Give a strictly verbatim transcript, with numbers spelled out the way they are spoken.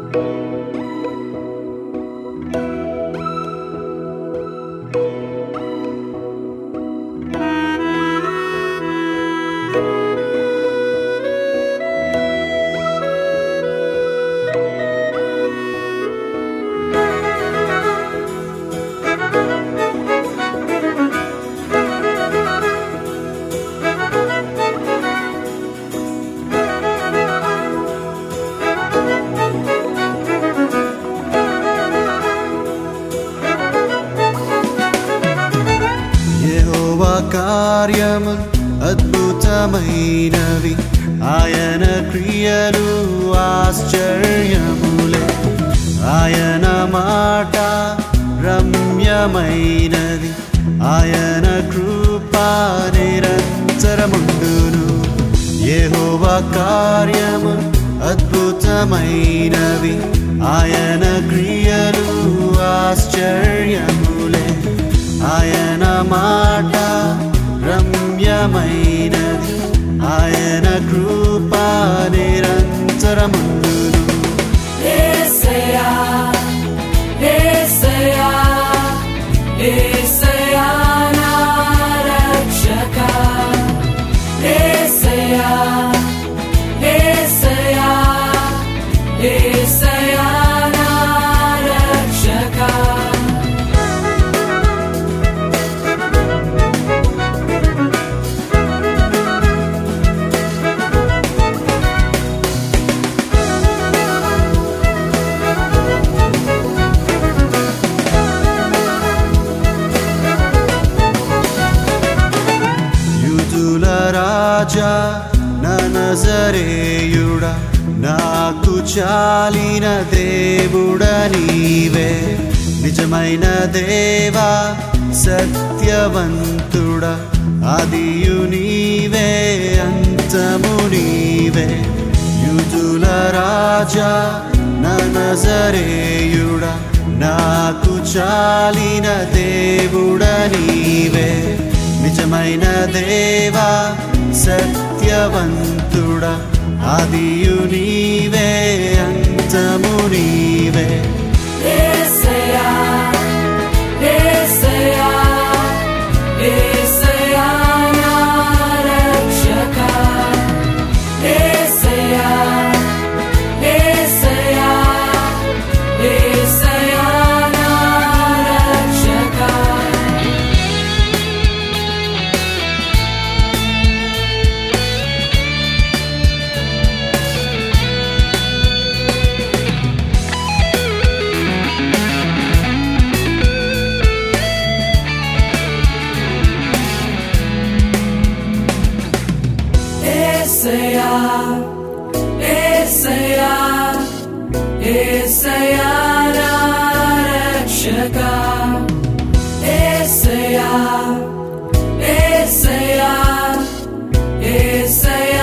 కార్యము అద్భుతమైనవి ఆయన క్రియలు ఆశ్చర్యములే ఆయన మాట రమ్యమైనది ఆయన కృప నిరంతరముండును యెహోవా కార్యము అద్భుతమైనవి ఆయన క్రియలు ఆశ్చర్యములే ఆయన మాట రమ్యమైనది ఆయన కృప నిరంతరముండును యేసయ్యా యేసయ్యా యేసయ్యా నా రక్షకా యేసయ్యా యేసయ్యా యేసయ్యా నా రక్షకా రాజా నా నజరేయుడా నాకు చాలిన దేవుడా నీవే నిజమైన దేవా సత్యవంతుడా ఆదియు నీవే అంతము నీవే యూదుల రాజా నా నజరేయుడా నాకు చాలిన దేవుడా నీవే నిజమైన దేవా సత్యవంతుడా ఆదియు నీవే అంతము నీవే యేసయ్యా యేసయ్యా యేసయ్యా నా రక్షకా యేసయ్యా యేసయ్యా యేసయ్యా నా రక్షకా యేసయ్యా యేసయ్యా యేసయ్యా నా రక్షకా యేసయ్యా యేసయ్యా యేసయ్యా